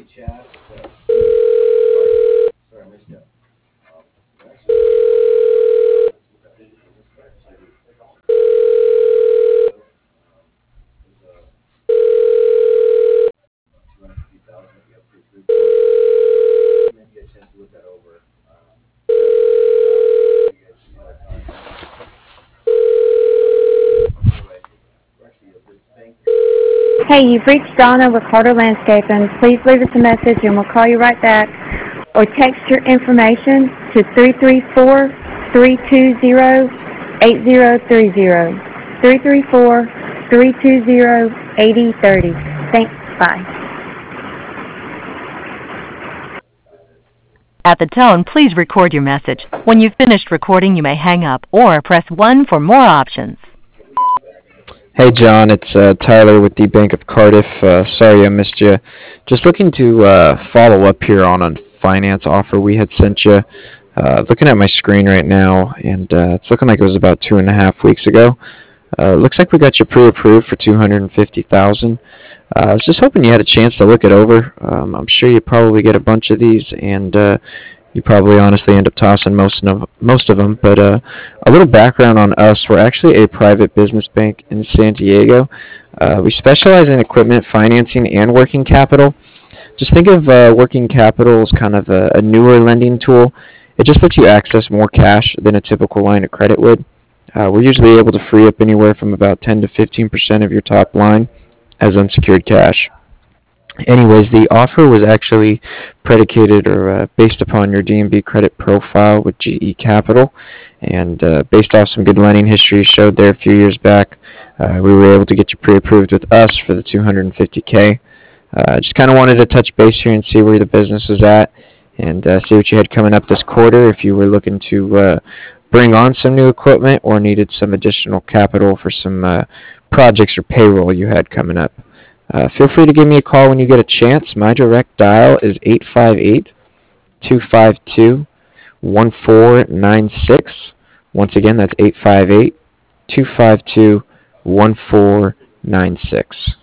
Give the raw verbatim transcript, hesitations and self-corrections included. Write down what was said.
Hey, you've reached Donna with Carter Landscaping. Please leave us a message and we'll call you right back. Or text your information to three three four, three two zero, eight zero three zero. three three four, three two zero, eight zero three zero. Thanks. Bye. At the tone, please record your message. When you've finished recording, you may hang up or press one for more options. Hey John, it's uh, Tyler with the Bank of Cardiff. Uh, sorry I missed you. Just looking to uh, follow up here on a finance offer we had sent you. Uh, looking at my screen right now, and uh, it's looking like it was about two and a half weeks ago. Uh, looks like we got you pre-approved for two hundred fifty thousand dollars. Uh, I was just hoping you had a chance to look it over. Um, I'm sure you probably get a bunch of these, and uh, you probably honestly end up tossing most of most of them. But uh, a little background on us: we're actually a private business bank in San Diego. Uh, we specialize in equipment financing and working capital. Just think of uh, working capital as kind of a, a newer lending tool. It just lets you access more cash than a typical line of credit would. Uh, we're usually able to free up anywhere from about ten to fifteen percent of your top line as unsecured cash. Anyways, the offer was actually predicated or uh, based upon your D and B credit profile with G E Capital, and uh, based off some good lending history showed there a few years back, uh, we were able to get you pre-approved with us for the two hundred fifty K. Uh, just kind of wanted to touch base here and see where the business is at, and uh, see what you had coming up this quarter if you were looking to uh, bring on some new equipment or needed some additional capital for some uh, projects or payroll you had coming up. Uh, feel free to give me a call when you get a chance. My direct dial is eight five eight, two five two, one four nine six. Once again, that's eight five eight, two five two, one four nine six.